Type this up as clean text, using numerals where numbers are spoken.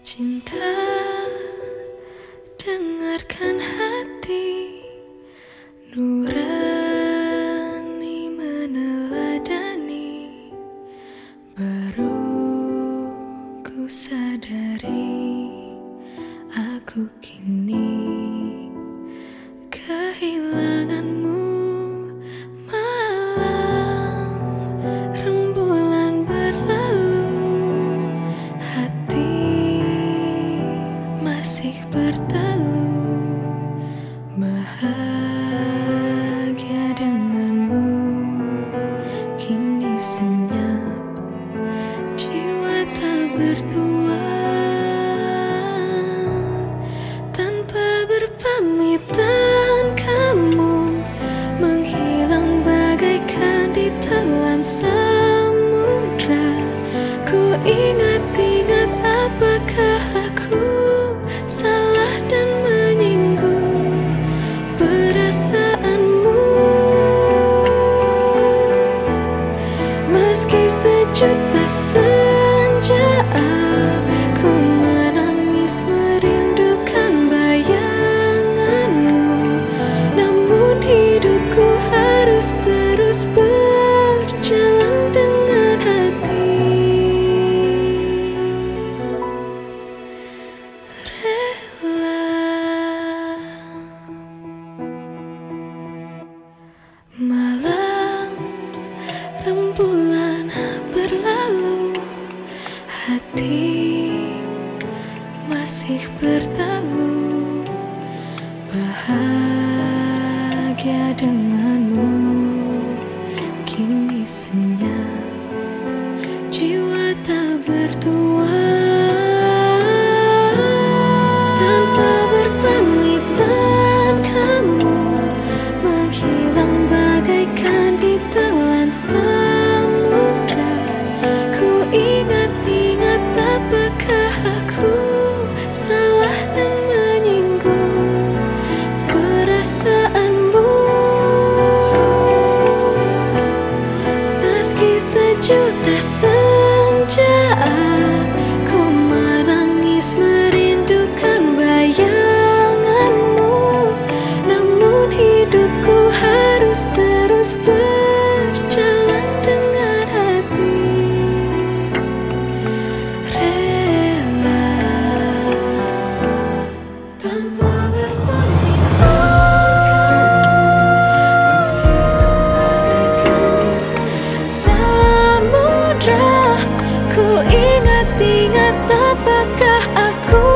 Cinta, dengarkan hati nurani meneladani. Baru ku sadari aku kini kehilanganmu. Malam rembulan berlalu, hati masih bertalu. Bahagia denganmu kini senyap, jiwa tak bertuan. Tanpa berpamitan kamu menghilang bagaikan ditelan samudra. Ku ingat-ingat apakah aku salah dan menyinggung perasaanmu. Meski sejuta senja aku menangis merindukan bayanganmu, namun hidupku harus terus berjalan dengan hati rela. Malam rembulan berlalu, hati masih bertalu. Bahagia denganmu kini senyap, jiwa tak bertuan. Tanpa berpamitan kamu menghilang bagaikan ditelan samudra. Ku ingat-ingat apakah aku salah dan menyinggung perasaanmu. Meski sejuta senja aku menangis merindukan bayanganmu, namun hidupku harus terus berjalan dengan hati rela. Tanpa berpamitan samudra, ku ingat-ingat apakah aku